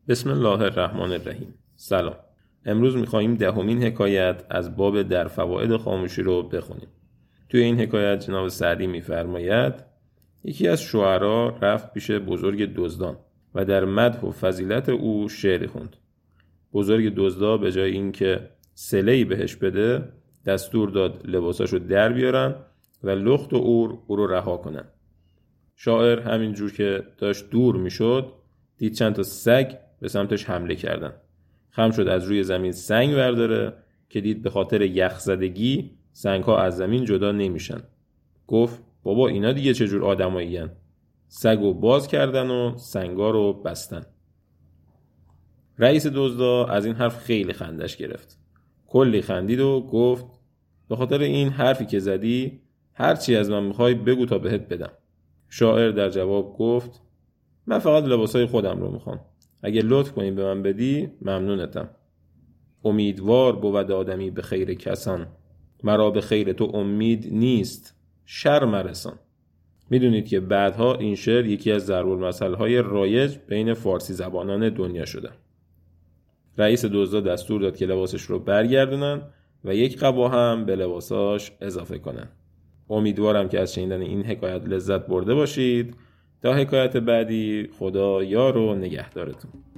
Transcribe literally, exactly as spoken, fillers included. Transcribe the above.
بسم الله الرحمن الرحیم. سلام. امروز می‌خوایم دهمین حکایت از باب در فواید خاموشی رو بخونیم. توی این حکایت جناب سعدی می‌فرماید یکی از شعرا رفت پیش بزرگ دزدان و در مدح و فضیلت او شعری خوند. بزرگ دزدا به جای اینکه صله‌ای بهش بده دستور داد لباساشو در بیارن و لخت و اور او رو رها کنن. شاعر همینجور که داشت دور میشد دید چند تا سگ به سمتش حمله کردن. خم شد از روی زمین سنگ برداره که دید به خاطر یخ زدگی سنگ ها از زمین جدا نمیشن. گفت بابا اینا دیگه چجور آدمایی هن؟ سگو باز کردن و سنگا رو بستن. رئیس دزدا از این حرف خیلی خندش گرفت. کلی خندید و گفت به خاطر این حرفی که زدی هر چی از من میخوای بگو تا بهت بدم. شاعر در جواب گفت من فقط لباسای خودم رو میخوام. اگه لطف کنی به من بدی ممنونتم. امیدوار بود آدمی به خیر کسان، مرا به خیر تو امید نیست، شر مرسان. میدونید که بعدها این شعر یکی از ضرب المثل های رایج بین فارسی زبانان دنیا شده. رئیس دزدا دستور داد که لباسش رو برگردونن و یک قبا هم به لباساش اضافه کنن. امیدوارم که از شنیدن این حکایت لذت برده باشید. تا حکایت بعدی، خدا یار و نگهدارتون.